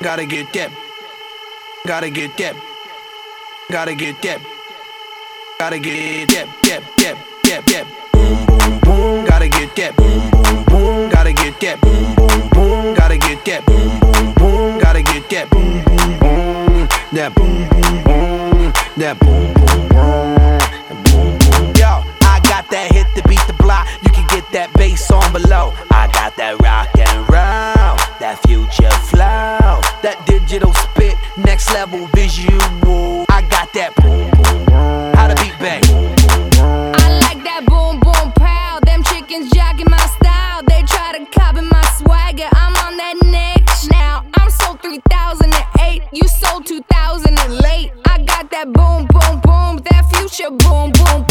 Gotta get that. Gotta get that. Gotta get that. Gotta get that. Boom, boom, boom. Gotta get that. Boom, boom, boom. Gotta get that. Boom, boom, boom. Gotta get that. Boom, boom, boom. Gotta get that. Boom, boom, boom. That boom, boom, boom. That boom, boom, boom. Boom, boom. Yo, I got that hit to beat the block. You can get that bass on below. I got that rock and roll, that future flow, that digital spit, next level visual. I got that boom, boom, boom. How the beat bang? I like that boom, boom, pow. Them chickens jacking my style. They try to copy my swagger. I'm on that next now. I'm sold 3008. You sold 2000 and late. I got that boom, boom, boom. That future boom, boom,